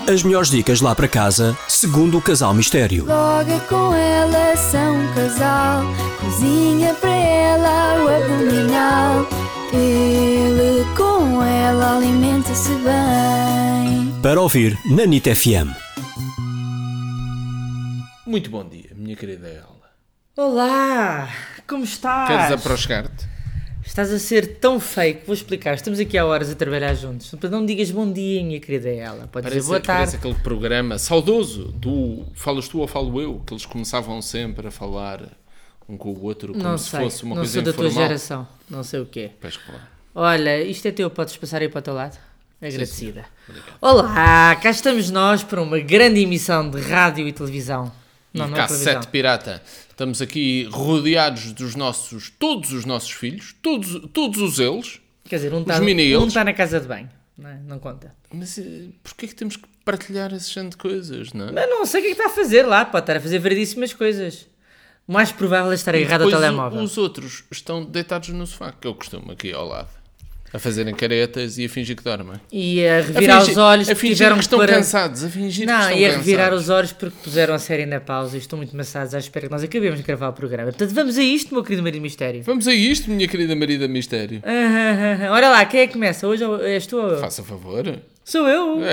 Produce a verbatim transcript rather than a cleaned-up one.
As melhores dicas lá para casa, segundo o Casal Mistério. Logo é com ela, são um casal. Cozinha para ela o abdominal. Ele com ela alimenta-se bem. Para ouvir na N I T F M. Muito bom dia, minha querida Ela. Olá, como estás? Queres aproximar-te? Estás a ser tão fake, vou explicar. Estamos aqui há horas a trabalhar juntos. Não digas bom dia, minha querida ela. Pode Parece, dizer boa tarde. parece aquele programa saudoso do Falas Tu ou Falo Eu, que eles começavam sempre a falar um com o outro como Não se sei, fosse uma não coisa sou da informal. tua geração. Não sei o quê. Pois claro. Olha, isto é teu, podes passar aí para o teu lado? Agradecida. Sim, Olá, cá estamos nós para uma grande emissão de rádio e televisão. E Não, não é Cassete televisão. Pirata. Estamos aqui rodeados dos nossos, todos os nossos filhos, todos, todos os eles. Quer dizer, um os está mini um eles. tá na casa de banho. Não, é? Não conta. Mas eh, porquê é que temos que partilhar esse género de coisas, não é? Mas não sei o que é que está a fazer lá. Pode estar a fazer variedíssimas coisas. O mais provável é estar E agarrado ao depois o- telemóvel. os outros estão deitados no sofá, que eu costumo aqui ao lado, a fazerem caretas e a fingir que dormem. E a revirar a fingir, os olhos a porque fingir tiveram que estão pôr a- cansados, a fingir Não, que estão e a revirar cansados. os olhos porque puseram a série na pausa e estão muito maçados à espera que nós acabemos de gravar o programa. Portanto, vamos a isto, meu querido marido mistério. Vamos a isto, minha querida Marida Mistério. Ah, ah, ah, ah. Olha lá, quem é que começa? Hoje és tu ou eu? Faça favor. Sou eu.